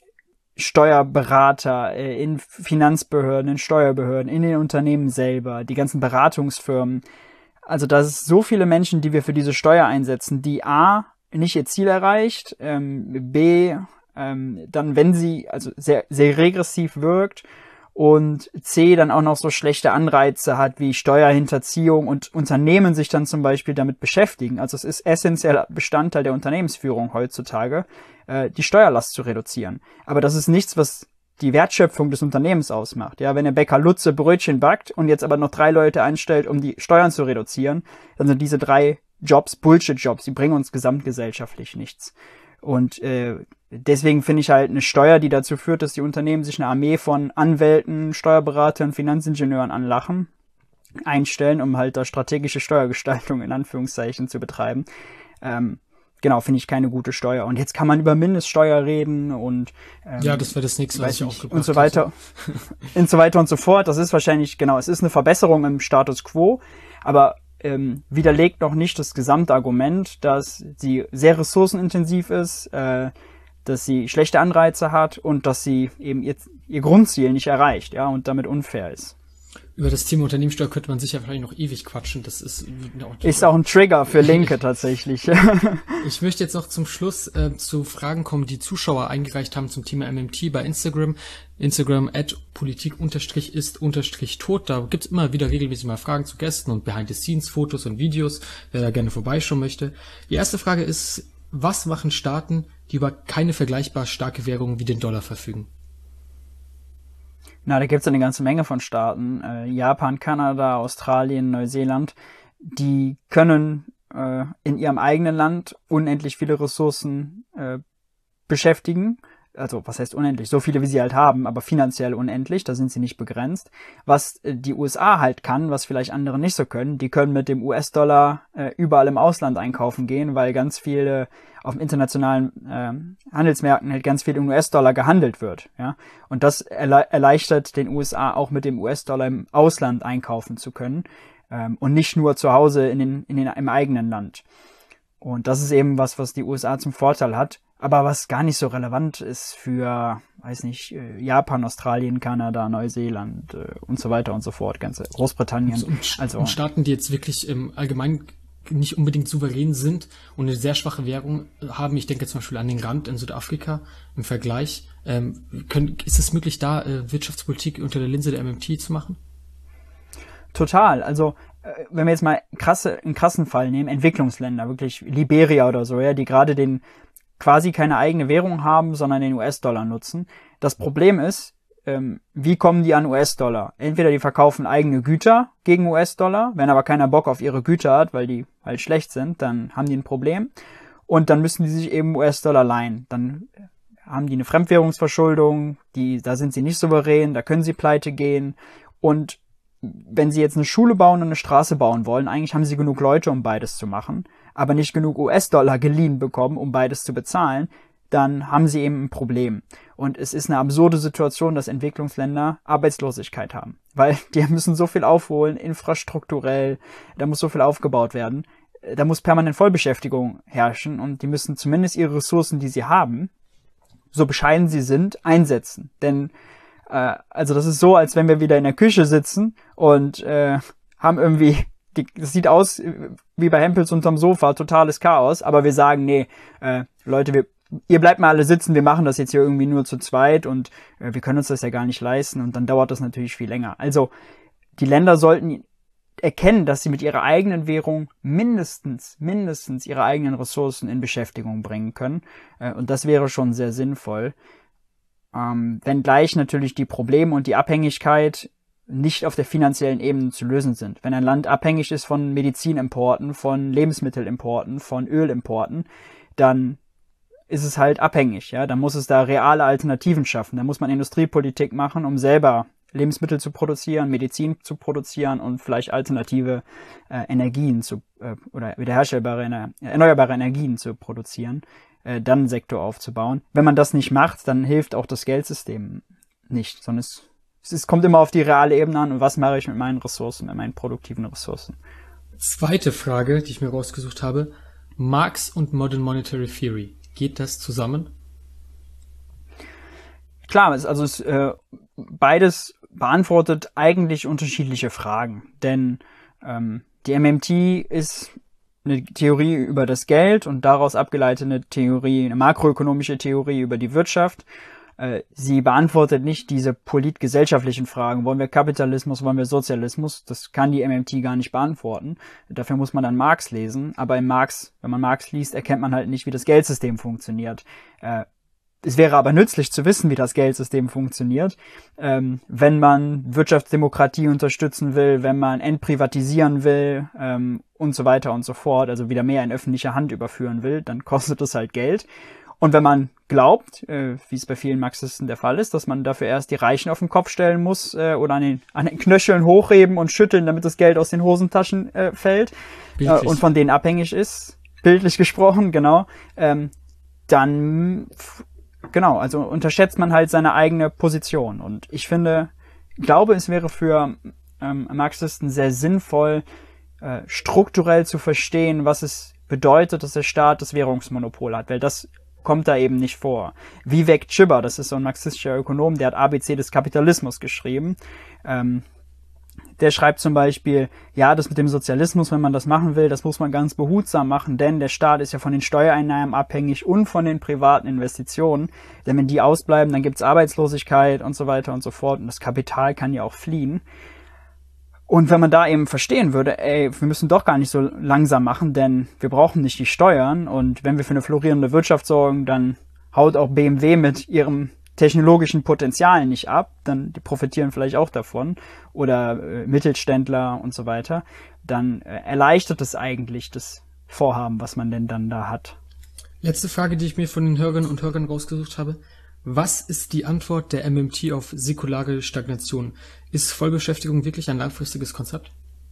Steuerberater äh, in Finanzbehörden, in Steuerbehörden, in den Unternehmen selber, die ganzen Beratungsfirmen. Also da ist so viele Menschen, die wir für diese Steuer einsetzen, die A, nicht ihr Ziel erreicht, ähm, B, ähm, dann wenn sie also sehr, sehr regressiv wirkt, und C, dann auch noch so schlechte Anreize hat wie Steuerhinterziehung und Unternehmen sich dann zum Beispiel damit beschäftigen. Also es ist essentieller Bestandteil der Unternehmensführung heutzutage, äh, die Steuerlast zu reduzieren. Aber das ist nichts, was die Wertschöpfung des Unternehmens ausmacht. Ja, wenn der Bäcker Lutze Brötchen backt und jetzt aber noch drei Leute einstellt, um die Steuern zu reduzieren, dann sind diese drei Jobs Bullshit-Jobs, die bringen uns gesamtgesellschaftlich nichts. Und äh, deswegen finde ich halt eine Steuer, die dazu führt, dass die Unternehmen sich eine Armee von Anwälten, Steuerberatern, Finanzingenieuren anlachen, einstellen, um halt da strategische Steuergestaltung in Anführungszeichen zu betreiben. Ähm, genau, finde ich keine gute Steuer. Und jetzt kann man über Mindeststeuer reden und ähm, ja, das wäre das nächste, was ich auch gebracht und so weiter und so weiter und so fort. Das ist wahrscheinlich, genau, es ist eine Verbesserung im Status quo, aber Ähm, widerlegt noch nicht das Gesamtargument, dass sie sehr ressourcenintensiv ist, äh, dass sie schlechte Anreize hat und dass sie eben ihr, ihr Grundziel nicht erreicht, ja, und damit unfair ist. Über das Thema Unternehmenssteuer könnte man sicher vielleicht noch ewig quatschen. Das ist auch, ist auch ein Trigger für Linke tatsächlich. Ich möchte jetzt noch zum Schluss äh, zu Fragen kommen, die Zuschauer eingereicht haben zum Thema M M T bei Instagram. Instagram at politik unterstrich ist unterstrich tot. Da gibt's immer wieder regelmäßig mal Fragen zu Gästen und Behind-the-Scenes-Fotos und Videos, wer da gerne vorbeischauen möchte. Die erste Frage ist, was machen Staaten, die über keine vergleichbar starke Währung wie den Dollar verfügen? Na, da gibt's eine ganze Menge von Staaten. Äh, Japan, Kanada, Australien, Neuseeland. Die können äh, in ihrem eigenen Land unendlich viele Ressourcen äh, beschäftigen. Also, was heißt unendlich? So viele, wie sie halt haben, aber finanziell unendlich. Da sind sie nicht begrenzt. Was äh, die U S A halt kann, was vielleicht andere nicht so können, die können mit dem U S-Dollar äh, überall im Ausland einkaufen gehen, weil ganz viele auf dem internationalen äh, Handelsmärkten halt ganz viel im U S-Dollar gehandelt wird, ja. Und das erle- erleichtert den U S A auch mit dem U S-Dollar im Ausland einkaufen zu können ähm, und nicht nur zu Hause in den, in den, im eigenen Land. Und das ist eben was, was die U S A zum Vorteil hat, aber was gar nicht so relevant ist für, weiß nicht, Japan, Australien, Kanada, Neuseeland äh, und so weiter und so fort, ganze Großbritannien. Und, also und Staaten, die jetzt wirklich im Allgemeinen nicht unbedingt souverän sind und eine sehr schwache Währung haben, ich denke zum Beispiel an den Rand in Südafrika im Vergleich, ähm, können, ist es möglich, da äh, Wirtschaftspolitik unter der Linse der M M T zu machen? Total, also wenn wir jetzt mal krasse, einen krassen Fall nehmen, Entwicklungsländer, wirklich Liberia oder so, ja, die gerade den quasi keine eigene Währung haben, sondern den U S-Dollar nutzen. Das Problem ist, ähm, wie kommen die an U S-Dollar? Entweder die verkaufen eigene Güter gegen U S-Dollar, wenn aber keiner Bock auf ihre Güter hat, weil die halt schlecht sind, dann haben die ein Problem. Und dann müssen die sich eben U S-Dollar leihen. Dann haben die eine Fremdwährungsverschuldung, die, da sind sie nicht souverän, da können sie pleite gehen. Und wenn sie jetzt eine Schule bauen und eine Straße bauen wollen, eigentlich haben sie genug Leute, um beides zu machen, aber nicht genug U S-Dollar geliehen bekommen, um beides zu bezahlen, dann haben sie eben ein Problem. Und es ist eine absurde Situation, dass Entwicklungsländer Arbeitslosigkeit haben, weil die müssen so viel aufholen, infrastrukturell, da muss so viel aufgebaut werden, da muss permanent Vollbeschäftigung herrschen und die müssen zumindest ihre Ressourcen, die sie haben, so bescheiden sie sind, einsetzen. Denn also das ist so, als wenn wir wieder in der Küche sitzen und äh, haben irgendwie, die, das sieht aus wie bei Hempels unterm Sofa, totales Chaos, aber wir sagen, nee, äh, Leute, wir ihr bleibt mal alle sitzen, wir machen das jetzt hier irgendwie nur zu zweit und äh, wir können uns das ja gar nicht leisten und dann dauert das natürlich viel länger. Also die Länder sollten erkennen, dass sie mit ihrer eigenen Währung mindestens, mindestens ihre eigenen Ressourcen in Beschäftigung bringen können. Äh, und das wäre schon sehr sinnvoll. Ähm, wenngleich natürlich die Probleme und die Abhängigkeit nicht auf der finanziellen Ebene zu lösen sind. Wenn ein Land abhängig ist von Medizinimporten, von Lebensmittelimporten, von Ölimporten, dann ist es halt abhängig. Ja, dann muss es da reale Alternativen schaffen. Da muss man Industriepolitik machen, um selber Lebensmittel zu produzieren, Medizin zu produzieren und vielleicht alternative äh, Energien zu äh, oder wiederherstellbare, äh, erneuerbare Energien zu produzieren, äh, dann einen Sektor aufzubauen. Wenn man das nicht macht, dann hilft auch das Geldsystem nicht, sondern es, es kommt immer auf die reale Ebene an und was mache ich mit meinen Ressourcen, mit meinen produktiven Ressourcen. Zweite Frage, die ich mir rausgesucht habe. Marx und Modern Monetary Theory. Geht das zusammen? Klar, also es, äh, beides beantwortet eigentlich unterschiedliche Fragen, denn ähm, die M M T ist eine Theorie über das Geld und daraus abgeleitete eine Theorie, eine makroökonomische Theorie über die Wirtschaft. Äh, sie beantwortet nicht diese politgesellschaftlichen Fragen. Wollen wir Kapitalismus, wollen wir Sozialismus? Das kann die M M T gar nicht beantworten. Dafür muss man dann Marx lesen. Aber in Marx, wenn man Marx liest, erkennt man halt nicht, wie das Geldsystem funktioniert. Äh, Es wäre aber nützlich zu wissen, wie das Geldsystem funktioniert, ähm, wenn man Wirtschaftsdemokratie unterstützen will, wenn man entprivatisieren will ähm, und so weiter und so fort, also wieder mehr in öffentliche Hand überführen will, dann kostet es halt Geld. Und wenn man glaubt, äh, wie es bei vielen Marxisten der Fall ist, dass man dafür erst die Reichen auf den Kopf stellen muss äh, oder an den, an den Knöcheln hochheben und schütteln, damit das Geld aus den Hosentaschen äh, fällt äh, und von denen abhängig ist, bildlich gesprochen, genau, ähm, dann... Genau, also unterschätzt man halt seine eigene Position. Und ich finde, glaube, es wäre für ähm, Marxisten sehr sinnvoll, äh, strukturell zu verstehen, was es bedeutet, dass der Staat das Währungsmonopol hat, weil das kommt da eben nicht vor. Vivek Chibber, das ist so ein marxistischer Ökonom, der hat A B C des Kapitalismus geschrieben. Ähm, Der schreibt zum Beispiel, ja, das mit dem Sozialismus, wenn man das machen will, das muss man ganz behutsam machen, denn der Staat ist ja von den Steuereinnahmen abhängig und von den privaten Investitionen. Denn wenn die ausbleiben, dann gibt's Arbeitslosigkeit und so weiter und so fort und das Kapital kann ja auch fliehen. Und wenn man da eben verstehen würde, ey, wir müssen doch gar nicht so langsam machen, denn wir brauchen nicht die Steuern und wenn wir für eine florierende Wirtschaft sorgen, dann haut auch B M W mit ihrem technologischen Potenzial nicht ab, dann die profitieren vielleicht auch davon oder äh, Mittelständler und so weiter, dann äh, erleichtert es eigentlich das Vorhaben, was man denn dann da hat. Letzte Frage, die ich mir von den Hörerinnen und Hörern rausgesucht habe. Was ist die Antwort der M M T auf säkulare Stagnation? Ist Vollbeschäftigung wirklich ein langfristiges Konzept?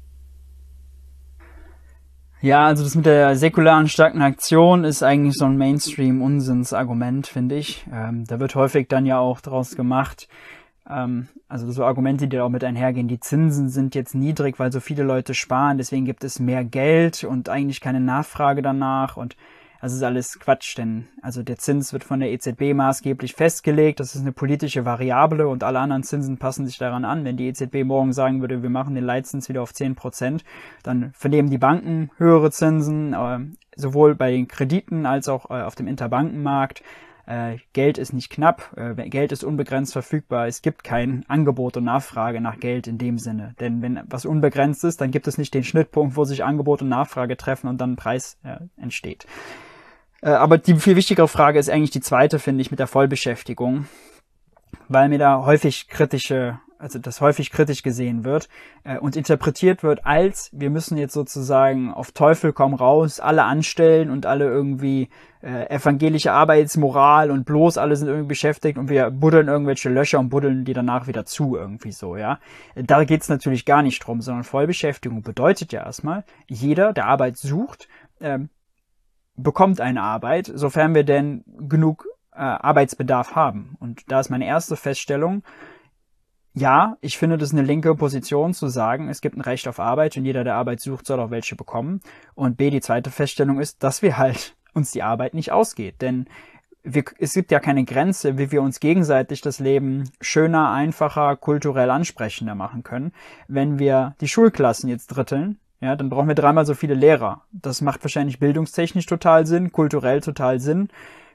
Ja, also das mit der säkularen Stagnation ist eigentlich so ein Mainstream-Unsinnsargument, finde ich. Ähm, da wird häufig dann ja auch draus gemacht, ähm, also so Argumente, die da auch mit einhergehen. Die Zinsen sind jetzt niedrig, weil so viele Leute sparen, deswegen gibt es mehr Geld und eigentlich keine Nachfrage danach und das ist alles Quatsch, denn also der Zins wird von der E Z B maßgeblich festgelegt, das ist eine politische Variable und alle anderen Zinsen passen sich daran an. Wenn die E Z B morgen sagen würde, wir machen den Leitzins wieder auf zehn Prozent, dann vernehmen die Banken höhere Zinsen, äh, sowohl bei den Krediten als auch äh, auf dem Interbankenmarkt. Äh, Geld ist nicht knapp, äh, Geld ist unbegrenzt verfügbar, es gibt kein Angebot und Nachfrage nach Geld in dem Sinne. Denn wenn was unbegrenzt ist, dann gibt es nicht den Schnittpunkt, wo sich Angebot und Nachfrage treffen und dann ein Preis äh, entsteht. Aber die viel wichtigere Frage ist eigentlich die zweite, finde ich, mit der Vollbeschäftigung, weil mir da häufig kritische, also das häufig kritisch gesehen wird äh, und interpretiert wird als, wir müssen jetzt sozusagen auf Teufel komm raus alle anstellen und alle irgendwie äh, evangelische Arbeitsmoral und bloß alle sind irgendwie beschäftigt und wir buddeln irgendwelche Löcher und buddeln die danach wieder zu irgendwie so, ja. Da geht's natürlich gar nicht drum, sondern Vollbeschäftigung bedeutet ja erstmal, jeder, der Arbeit sucht, ähm, bekommt eine Arbeit, sofern wir denn genug äh, Arbeitsbedarf haben. Und da ist meine erste Feststellung, ja, ich finde das eine linke Position zu sagen, es gibt ein Recht auf Arbeit und jeder, der Arbeit sucht, soll auch welche bekommen. Und B, die zweite Feststellung ist, dass wir halt uns die Arbeit nicht ausgeht. Denn wir, es gibt ja keine Grenze, wie wir uns gegenseitig das Leben schöner, einfacher, kulturell ansprechender machen können. Wenn wir die Schulklassen jetzt dritteln, ja, dann brauchen wir dreimal so viele Lehrer. Das macht wahrscheinlich bildungstechnisch total Sinn, kulturell total Sinn.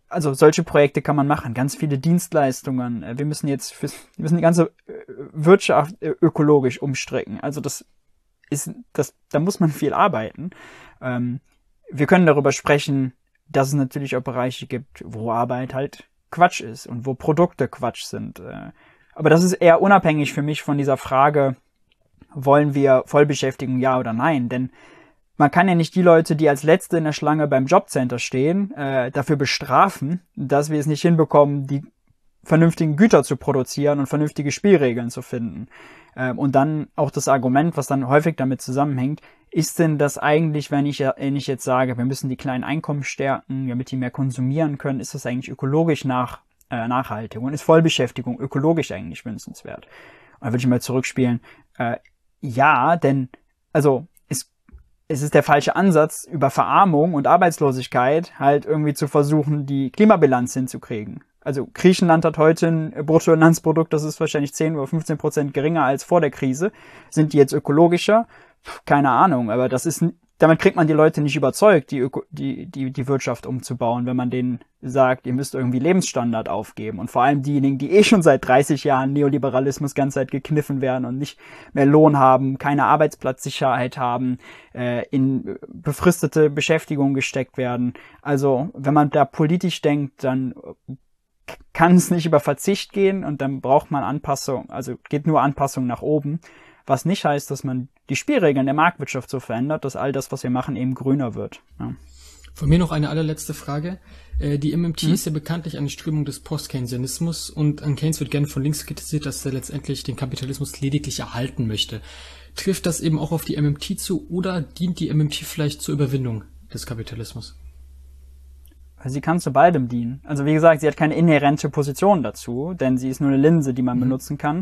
also solche Projekte kann man machen, ganz viele Dienstleistungen. Wir müssen jetzt, fürs, wir müssen die ganze Wirtschaft ökologisch umstricken. Also das ist, das, da muss man viel arbeiten. Ähm, wir können darüber sprechen, dass es natürlich auch Bereiche gibt, wo Arbeit halt Quatsch ist und wo Produkte Quatsch sind. Aber das ist eher unabhängig für mich von dieser Frage, wollen wir Vollbeschäftigung, ja oder nein? Denn man kann ja nicht die Leute, die als Letzte in der Schlange beim Jobcenter stehen, äh, dafür bestrafen, dass wir es nicht hinbekommen, die vernünftigen Güter zu produzieren und vernünftige Spielregeln zu finden. Ähm, und dann auch das Argument, was dann häufig damit zusammenhängt, ist denn das eigentlich, wenn ich, wenn ich jetzt sage, wir müssen die kleinen Einkommen stärken, damit die mehr konsumieren können, ist das eigentlich ökologisch nach, äh, nachhaltig und ist Vollbeschäftigung ökologisch eigentlich wünschenswert? Und dann würde ich mal zurückspielen, äh, ja, denn, also, es ist der falsche Ansatz, über Verarmung und Arbeitslosigkeit halt irgendwie zu versuchen, die Klimabilanz hinzukriegen. Also Griechenland hat heute ein Bruttoinlandsprodukt, das ist wahrscheinlich zehn oder fünfzehn Prozent geringer als vor der Krise. Sind die jetzt ökologischer? Keine Ahnung, aber das ist, damit kriegt man die Leute nicht überzeugt, die, Öko, die, die, die Wirtschaft umzubauen, wenn man denen sagt, ihr müsst irgendwie Lebensstandard aufgeben. Und vor allem diejenigen, die eh schon seit dreißig Jahren Neoliberalismus ganze Zeit gekniffen werden und nicht mehr Lohn haben, keine Arbeitsplatzsicherheit haben, äh, in befristete Beschäftigung gesteckt werden. Also, wenn man da politisch denkt, dann kann es nicht über Verzicht gehen und dann braucht man Anpassung, also geht nur Anpassung nach oben. Was nicht heißt, dass man die Spielregeln der Marktwirtschaft so verändert, dass all das, was wir machen, eben grüner wird. Ja. Von mir noch eine allerletzte Frage. Die M M T mhm. ist ja bekanntlich eine Strömung des Post-Keynesianismus und an Keynes wird gerne von links kritisiert, dass er letztendlich den Kapitalismus lediglich erhalten möchte. Trifft das eben auch auf die M M T zu oder dient die M M T vielleicht zur Überwindung des Kapitalismus? Sie kann zu beidem dienen. Also wie gesagt, sie hat keine inhärente Position dazu, denn sie ist nur eine Linse, die man mhm. benutzen kann.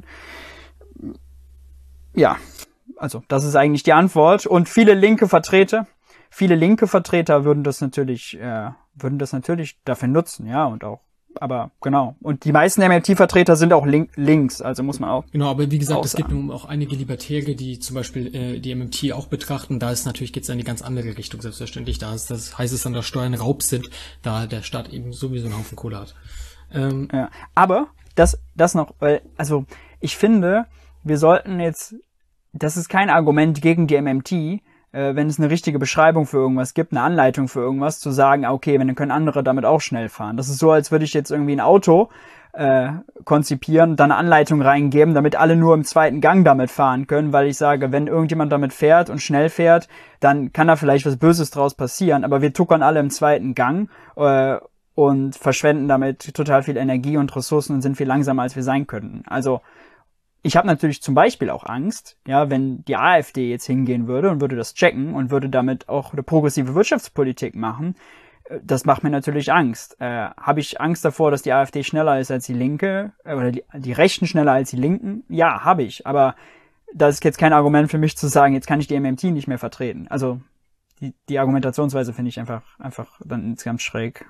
Ja, also das ist eigentlich die Antwort. Und viele linke Vertreter, viele linke Vertreter würden das natürlich, äh, würden das natürlich dafür nutzen, ja, und auch, aber genau. Und die meisten M M T-Vertreter sind auch link, links, also muss man auch. Genau, aber wie gesagt, es gibt nun auch einige Libertäre, die zum Beispiel äh, die M M T auch betrachten. Da ist natürlich, geht's in eine ganz andere Richtung, selbstverständlich. Da ist das heißt es dann, dass Steuern Raub sind, da der Staat eben sowieso einen Haufen Kohle hat. Ähm, ja, aber das, das noch, weil, also ich finde, wir sollten jetzt, das ist kein Argument gegen die M M T, äh, wenn es eine richtige Beschreibung für irgendwas gibt, eine Anleitung für irgendwas, zu sagen, okay, wenn dann können andere damit auch schnell fahren. Das ist so, als würde ich jetzt irgendwie ein Auto äh, konzipieren, dann eine Anleitung reingeben, damit alle nur im zweiten Gang damit fahren können, weil ich sage, wenn irgendjemand damit fährt und schnell fährt, dann kann da vielleicht was Böses draus passieren, aber wir tuckern alle im zweiten Gang äh, und verschwenden damit total viel Energie und Ressourcen und sind viel langsamer, als wir sein könnten. Also ich habe natürlich zum Beispiel auch Angst, ja, wenn die AfD jetzt hingehen würde und würde das checken und würde damit auch eine progressive Wirtschaftspolitik machen, das macht mir natürlich Angst. Äh, habe ich Angst davor, dass die AfD schneller ist als die Linke äh, oder die, die Rechten schneller als die Linken? Ja, habe ich. Aber das ist jetzt kein Argument für mich zu sagen, jetzt kann ich die M M T nicht mehr vertreten. Also die, die Argumentationsweise finde ich einfach einfach dann insgesamt schräg.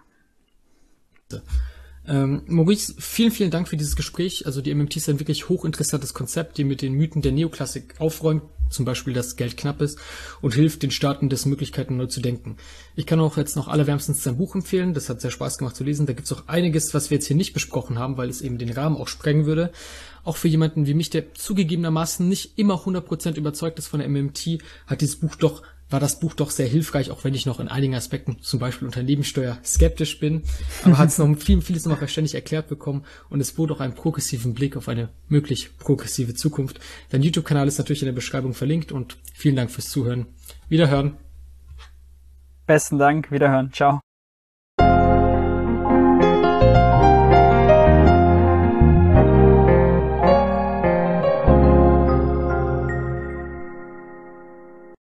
Ähm, Maurice, vielen, vielen Dank für dieses Gespräch. Also die M M T ist ein wirklich hochinteressantes Konzept, die mit den Mythen der Neoklassik aufräumt, zum Beispiel, dass Geld knapp ist und hilft, den Staaten des Möglichkeiten neu zu denken. Ich kann auch jetzt noch allerwärmstens sein Buch empfehlen, das hat sehr Spaß gemacht zu lesen. Da gibt's auch einiges, was wir jetzt hier nicht besprochen haben, weil es eben den Rahmen auch sprengen würde. Auch für jemanden wie mich, der zugegebenermaßen nicht immer hundert Prozent überzeugt ist von der M M T, hat dieses Buch doch war das Buch doch sehr hilfreich, auch wenn ich noch in einigen Aspekten, zum Beispiel Unternehmenssteuer, skeptisch bin. Aber hat es noch viel, vieles noch verständlich erklärt bekommen und es bot auch einen progressiven Blick auf eine möglich progressive Zukunft. Dein YouTube-Kanal ist natürlich in der Beschreibung verlinkt und vielen Dank fürs Zuhören. Wiederhören. Besten Dank, wiederhören. Ciao.